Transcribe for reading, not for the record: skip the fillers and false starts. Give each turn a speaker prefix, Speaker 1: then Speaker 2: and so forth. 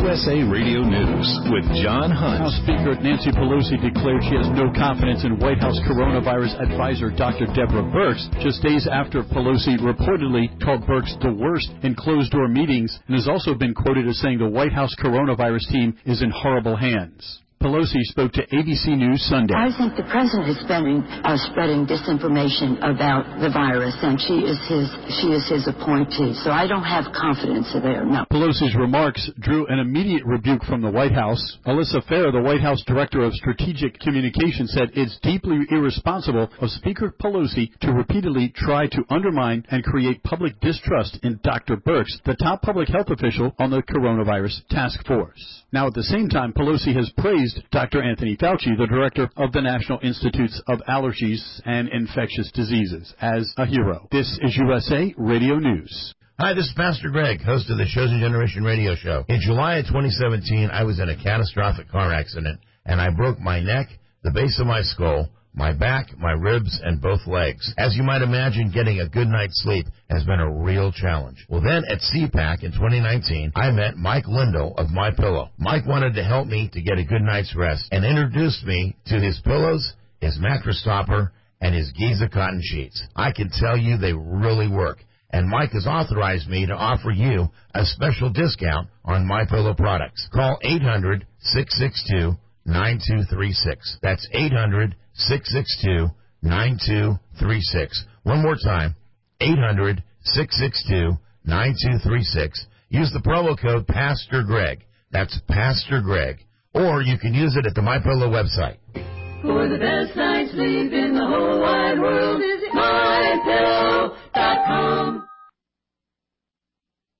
Speaker 1: USA Radio News with John Hunt.
Speaker 2: House Speaker Nancy Pelosi declared she has no confidence in White House coronavirus advisor Dr. Deborah Birx, just days after Pelosi reportedly called Birx the worst in closed-door meetings, and has also been quoted as saying the White House coronavirus team is in horrible hands. Pelosi spoke to ABC News Sunday.
Speaker 3: I think the president is spreading disinformation about the virus, and she is his appointee. So I don't have confidence there, no.
Speaker 2: Pelosi's remarks drew an immediate rebuke from the White House. Alyssa Farah, the White House Director of Strategic Communications, said it's deeply irresponsible of Speaker Pelosi to repeatedly try to undermine and create public distrust in Dr. Birx, the top public health official on the coronavirus task force. Now, at the same time, Pelosi has praised Dr. Anthony Fauci, the director of the National Institutes of Allergies and Infectious Diseases, as a hero. This is USA Radio News.
Speaker 4: Hi, this is Pastor Greg, host of the Chosen Generation radio show. In July of 2017, I was in a catastrophic car accident, and I broke my neck, the base of my skull, my back, my ribs, and both legs. As you might imagine, getting a good night's sleep has been a real challenge. Well, then at CPAC in 2019, I met Mike Lindell of MyPillow. Mike wanted to help me to get a good night's rest and introduced me to his pillows, his mattress topper, and his Giza cotton sheets. I can tell you they really work. And Mike has authorized me to offer you a special discount on MyPillow products. Call 800-662-9236. That's 800-662-9236. One more time, 800-662-9236. Use the promo code Pastor Greg. That's Pastor Greg. Or you can use it at the MyPillow website.
Speaker 5: For the best night's sleep in the whole wide world, visit MyPillow.com.